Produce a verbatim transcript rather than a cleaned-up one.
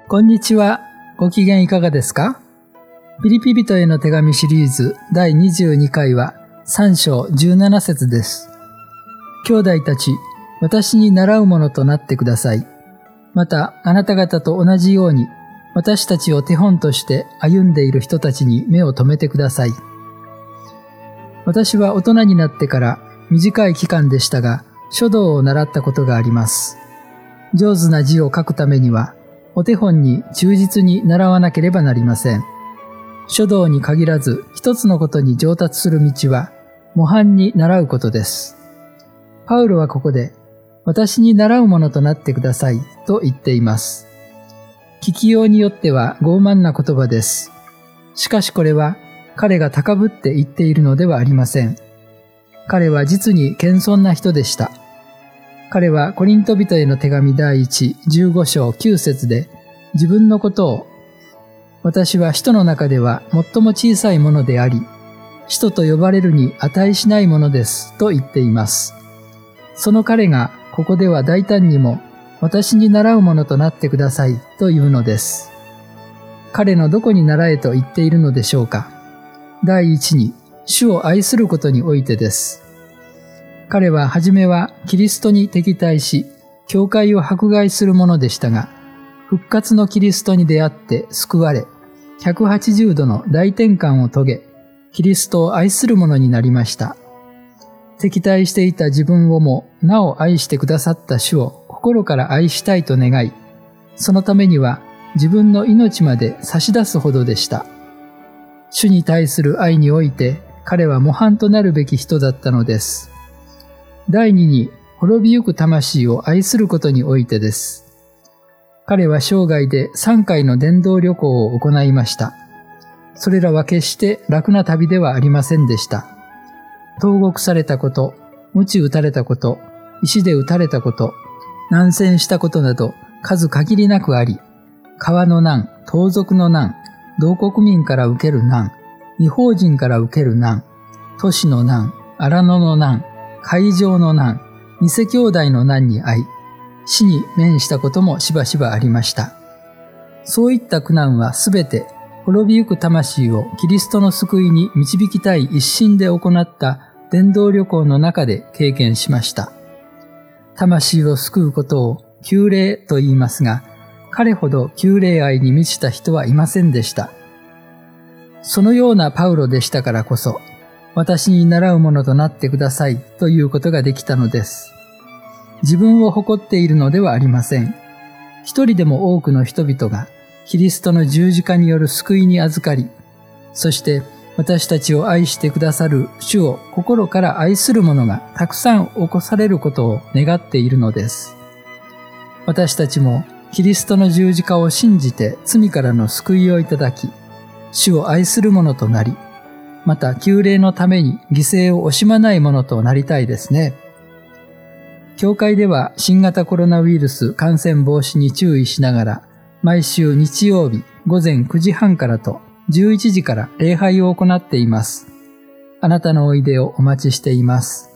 こんにちは。ご機嫌いかがですか？ピリピ人への手紙シリーズだいにじゅうにかいはさん章じゅうなな節です。兄弟たち、私に習うものとなってください。また、あなた方と同じように、私たちを手本として歩んでいる人たちに目を留めてください。私は大人になってから短い期間でしたが、書道を習ったことがあります。上手な字を書くためには、お手本に忠実に習わなければなりません。書道に限らず一つのことに上達する道は模範に習うことです。パウロはここで私に習うものとなってくださいと言っています。聞きようによっては傲慢な言葉です。しかしこれは彼が高ぶって言っているのではありません。彼は実に謙遜な人でした。彼はコリント人への手紙だいいち、じゅうご章きゅう節で自分のことを私は使徒の中では最も小さいものであり、使徒と呼ばれるに値しないものですと言っています。その彼がここでは大胆にも私に習うものとなってくださいというのです。彼のどこに習えと言っているのでしょうか。だいいちに主を愛することにおいてです。彼ははじめはキリストに敵対し、教会を迫害するものでしたが、復活のキリストに出会って救われ、ひゃくはちじゅうどの大転換を遂げ、キリストを愛するものになりました。敵対していた自分をもなお愛してくださった主を心から愛したいと願い、そのためには自分の命まで差し出すほどでした。主に対する愛において彼は模範となるべき人だったのです。だいにに滅びゆく魂を愛することにおいてです。彼は生涯でさんかいの伝道旅行を行いました。それらは決して楽な旅ではありませんでした。投獄されたこと、鞭打たれたこと、石で打たれたこと、難戦したことなど数限りなくあり、川の難、盗賊の難、同国民から受ける難、異邦人から受ける難、都市の難、荒野の難、海上の難、偽兄弟の難に遭い、死に面したこともしばしばありました。そういった苦難はすべて滅びゆく魂をキリストの救いに導きたい一心で行った伝道旅行の中で経験しました。魂を救うことを救霊と言いますが、彼ほど救霊愛に満ちた人はいませんでした。そのようなパウロでしたからこそ、私に習うものとなってくださいということができたのです。自分を誇っているのではありません。一人でも多くの人々がキリストの十字架による救いに預かり、そして私たちを愛してくださる主を心から愛する者がたくさん起こされることを願っているのです。私たちもキリストの十字架を信じて罪からの救いをいただき、主を愛する者となり、また救霊のために犠牲を惜しまないものとなりたいですね。教会では新型コロナウイルス感染防止に注意しながら、毎週日曜日午前くじはんからとじゅういちじから礼拝を行っています。あなたのおいでをお待ちしています。